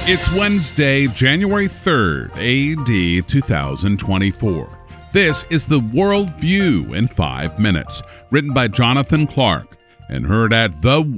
It's Wednesday, January 3rd, AD 2024. This is the World View in 5 minutes, written by Jonathan Clark and heard at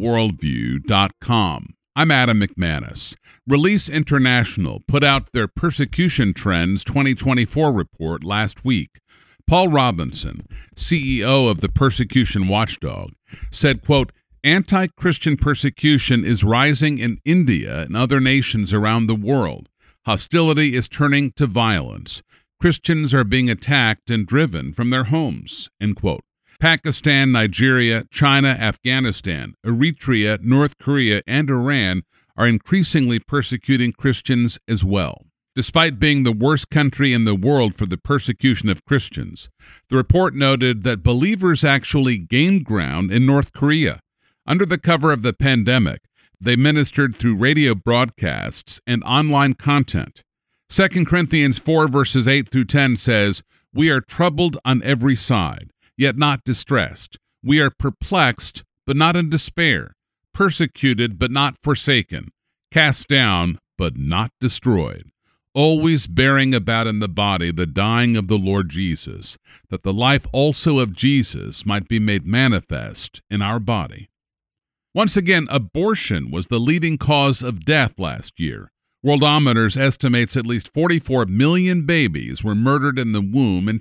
theworldview.com. I'm Adam McManus. Release International put out their Persecution Trends 2024 report last week. Paul Robinson, CEO of the Persecution Watchdog, said, quote, "Anti-Christian persecution is rising in India and other nations around the world. Hostility is turning to violence. Christians are being attacked and driven from their homes," end quote. Pakistan, Nigeria, China, Afghanistan, Eritrea, North Korea, and Iran are increasingly persecuting Christians as well. Despite being the worst country in the world for the persecution of Christians, the report noted that believers actually gained ground in North Korea. Under the cover of the pandemic, they ministered through radio broadcasts and online content. 2 Corinthians 4 verses 8 through 10 says, "We are troubled on every side, yet not distressed. We are perplexed, but not in despair. Persecuted, but not forsaken. Cast down, but not destroyed. Always bearing about in the body the dying of the Lord Jesus, that the life also of Jesus might be made manifest in our body." Once again, abortion was the leading cause of death last year. Worldometers estimates at least 44 million babies were murdered in the womb in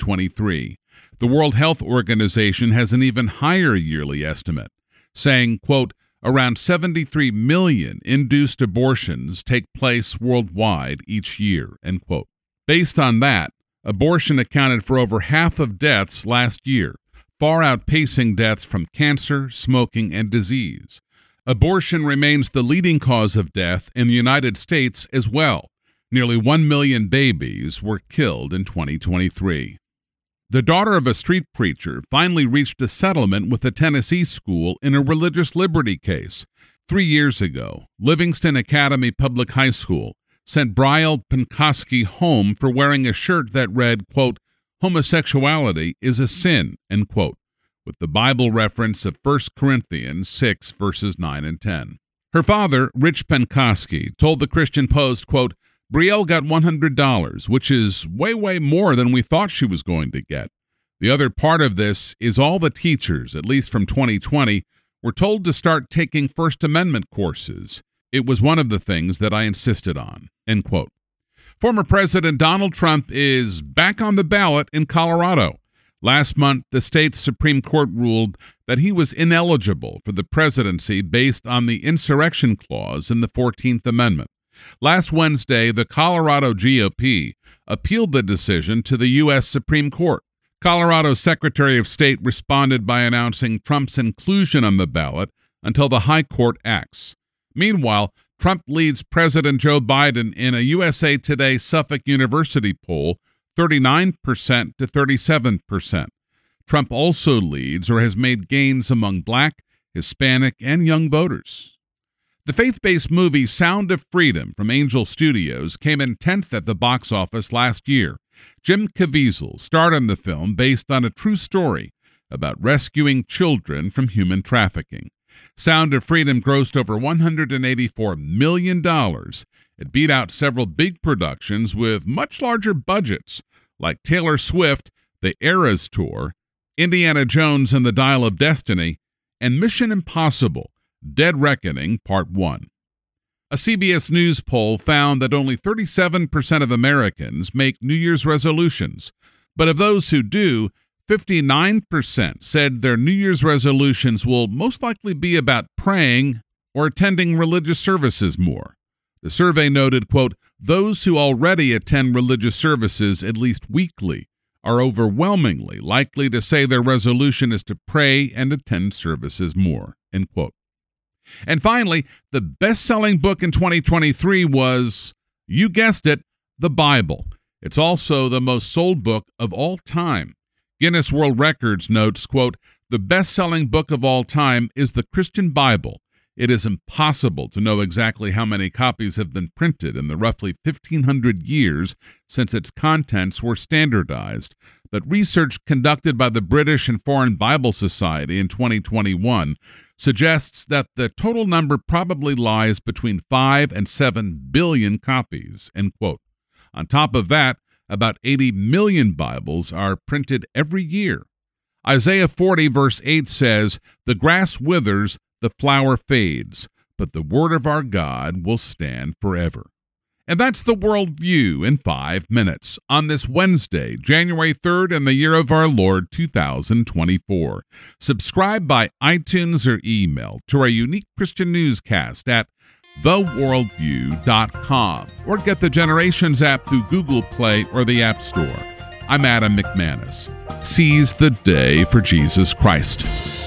2023. The World Health Organization has an even higher yearly estimate, saying, quote, "Around 73 million induced abortions take place worldwide each year," end quote. Based on that, abortion accounted for over half of deaths last year, far outpacing deaths from cancer, smoking, and disease. Abortion remains the leading cause of death in the United States as well. Nearly 1 million babies were killed in 2023. The daughter of a street preacher finally reached a settlement with a Tennessee school in a religious liberty case. 3 years ago, Livingston Academy Public High School sent Brielle Penkoski home for wearing a shirt that read, quote, "Homosexuality is a sin," end quote, with the Bible reference of 1 Corinthians 6, verses 9 and 10. Her father, Rich Penkoski, told the Christian Post, quote, "Brielle got $100, which is way more than we thought she was going to get. The other part of this is all the teachers, at least from 2020, were told to start taking First Amendment courses. It was one of the things that I insisted on," end quote. Former President Donald Trump is back on the ballot in Colorado. Last month, the state's Supreme Court ruled that he was ineligible for the presidency based on the insurrection clause in the 14th Amendment. Last Wednesday, the Colorado GOP appealed the decision to the U.S. Supreme Court. Colorado's Secretary of State responded by announcing Trump's inclusion on the ballot until the High Court acts. Meanwhile, Trump leads President Joe Biden in a USA Today Suffolk University poll 39% to 37%. Trump also leads or has made gains among Black, Hispanic, and young voters. The faith-based movie Sound of Freedom from Angel Studios came in 10th at the box office last year. Jim Caviezel starred in the film based on a true story about rescuing children from human trafficking. Sound of Freedom grossed over $184 million. It beat out several big productions with much larger budgets, like Taylor Swift, The Eras Tour, Indiana Jones and the Dial of Destiny, and Mission Impossible, Dead Reckoning Part 1. A CBS News poll found that only 37% of Americans make New Year's resolutions, but of those who do, 59% said their New Year's resolutions will most likely be about praying or attending religious services more. The survey noted, quote, "Those who already attend religious services at least weekly are overwhelmingly likely to say their resolution is to pray and attend services more," end quote. And finally, the best-selling book in 2023 was, you guessed it, the Bible. It's also the most sold book of all time. Guinness World Records notes, quote, "The best-selling book of all time is the Christian Bible. It is impossible to know exactly how many copies have been printed in the roughly 1,500 years since its contents were standardized, but research conducted by the British and Foreign Bible Society in 2021 suggests that the total number probably lies between 5 and 7 billion copies, end quote. On top of that, about 80 million Bibles are printed every year. Isaiah 40, verse 8 says, "The grass withers, the flower fades, but the word of our God will stand forever." And that's the World View in 5 minutes on this Wednesday, January 3rd, in the year of our Lord 2024. Subscribe by iTunes or email to our unique Christian newscast at theworldview.com or get the Generations app through Google Play or the App Store. I'm Adam McManus. Seize the day for Jesus Christ.